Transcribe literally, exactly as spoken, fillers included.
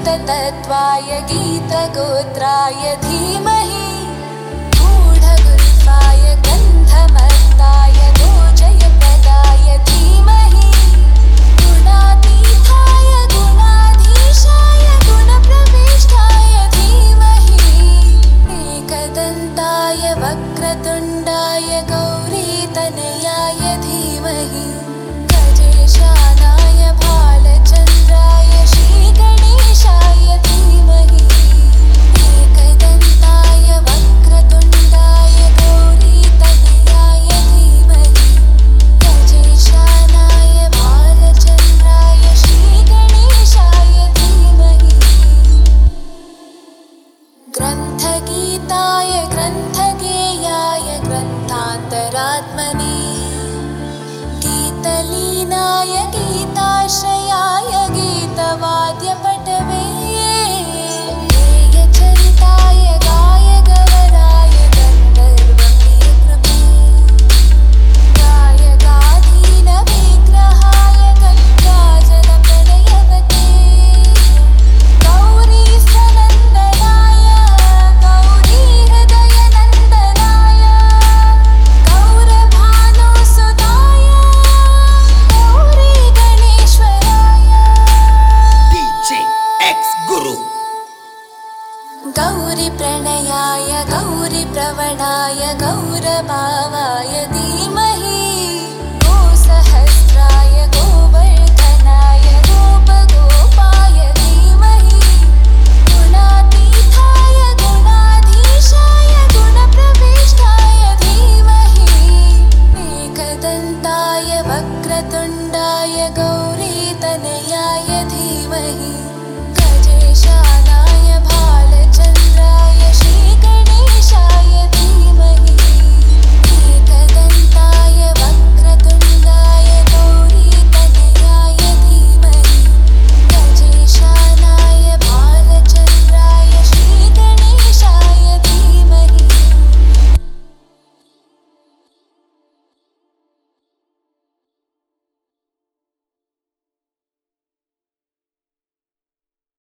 गीततत्त्वाय गीतगोत्राय धीमहि गूढगुल्फाय गन्धमत्ताय गोजयपदाय धीमहि गुणातीताय गुणाधीशाय गुणप्रविष्टाय धीमहि एकदन्ताय वक्रतुण्डाय गौरीतनयाय धीमहि गजेशानाय भालचन्द्राय श्रीगणेशाय धीमहि एकदन्ताय वक्रतुण्डाय गौरीतनयाय धीमहि गजेशानाय भालचन्द्राय श्रीगणेशाय धीमहि ग्रन्थगीताय ग्रन्थगेयाय ग्रन्थान्तरात्मने गीतलीनाय गीताश्रयाय गीतवाद्यपटवे गेयचरिताय गायगवराय गन्धर्वप्रियकृपे गायगाधीनविग्रहाय गङ्गाजलप्रलयवते गौरीस्थनन्दनाय गौरीहृदयनन्दनाय गौरभानुसुताय गौरीगणेश्वराय D J X Guru गौरीप्रणयाय गौरीप्रवणाय गौरभावाय धीमहि गोसहस्राय गोवर्धनाय गोपगोपाय धीमहि गुणातीताय गुणाधीशाय गुणप्रविष्टाय धीमहि एकदन्ताय वक्रतुण्डाय गौ